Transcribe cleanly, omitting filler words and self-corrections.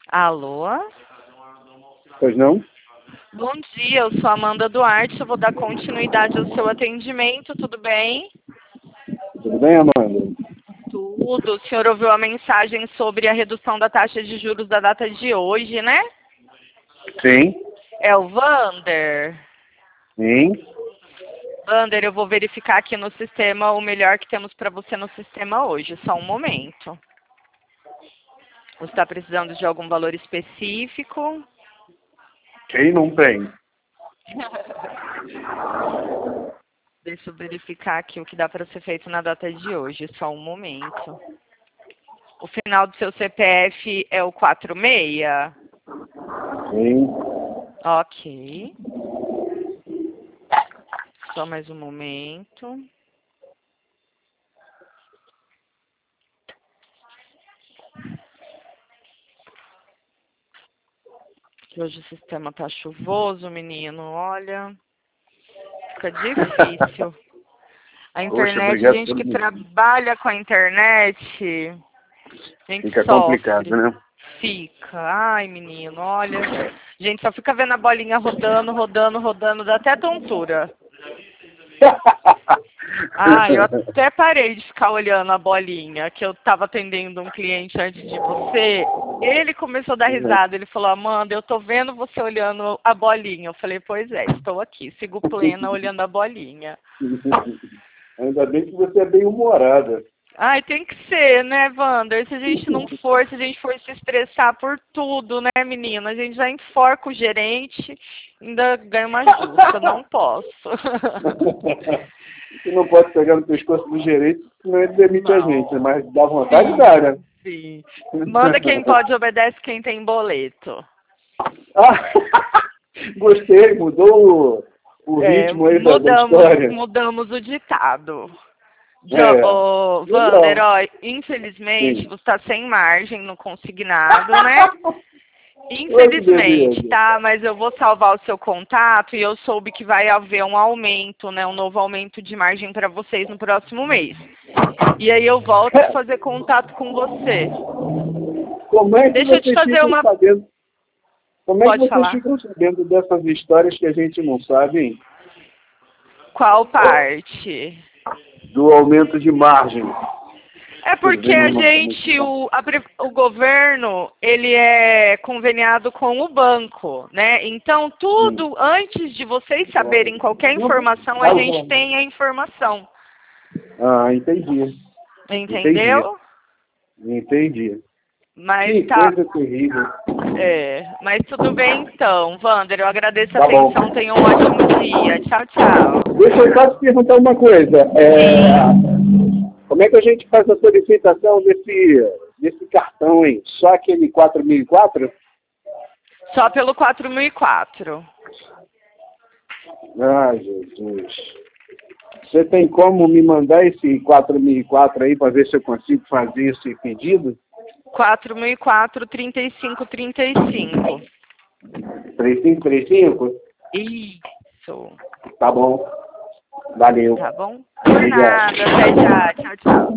Alô? Pois não? Bom dia, eu sou Amanda Duarte, eu vou dar continuidade ao seu atendimento, tudo bem? Tudo bem, Amanda? Tudo. O senhor ouviu a mensagem sobre a redução da taxa de juros da data de hoje, né? Sim. É o Vander. Sim. Vander, eu vou verificar aqui no sistema o melhor que temos para você no sistema hoje. Só um momento. Você está precisando de algum valor específico? Quem não tem? Deixa eu verificar aqui o que dá para ser feito na data de hoje. Só um momento. O final do seu CPF é o 46? Sim. Ok. Só mais um momento. Que hoje o sistema tá chuvoso, menino. Olha, fica difícil. A Poxa, internet, obrigado gente pelo que motivo. trabalha com a internet, gente Fica complicado, sofre. né? Fica. Ai, menino, olha. A gente só fica vendo a bolinha rodando, rodando, rodando, dá até tontura. Ah, eu até parei de ficar olhando a bolinha, que eu estava atendendo um cliente antes de você. Ele começou a dar risada, ele falou, Amanda, eu tô vendo você olhando a bolinha. Eu falei, pois é, estou aqui, sigo plena olhando a bolinha. Ainda bem que você é bem humorada. Ai, tem que ser, né, Wander? Se a gente não for, se a gente for se estressar por tudo, né, menina? A gente já enforca o gerente, ainda ganha uma justa, não posso. Você não pode pegar no pescoço do gerente, senão ele demite a gente, Não. mas dá vontade, Sim, dá, né? sim. Manda quem pode, obedece quem tem boleto. Ah, gostei, mudou o É, ritmo aí da história. mudamos o ditado. É, Ô, Wander, legal. ó, infelizmente Sim. você está sem margem no consignado, né? Olha que Infelizmente, beleza. tá? Mas eu vou salvar o seu contato e eu soube que vai haver um aumento, né? Um novo aumento de margem para vocês no próximo mês. E aí eu volto a fazer contato com você. Como é que Deixa eu te vocês fazer ficam uma... sabendo? Como é que Pode vocês falar. ficam sabendo dessas histórias que a gente não sabe, hein? Qual parte? Do aumento de margem. É Tudo porque bem, meu a irmão? Como é que gente, tá? o governo, ele é conveniado com o banco, né? Então, Hum. tudo, antes de vocês saberem qualquer Não, informação, a fala, gente fala. tem a informação. Ah, entendi. Entendi. Entendeu? Entendi. Mas Que tá, coisa terrível. mas tudo bem então, Wander, eu agradeço a Tá bom. atenção, tenha um ótimo dia. Tchau, tchau. Deixa eu só te perguntar uma coisa. Sim, Como é que a gente faz a solicitação desse cartão, hein? Só aquele 4004? só pelo 4004. Ah, Jesus. Você tem como me mandar esse 4004 aí para ver se eu consigo fazer esse pedido? 4004, 3535. 3535? Isso. Tá bom. Valeu. Tá bom? Por Obrigado. nada. Até já. Tchau, tchau.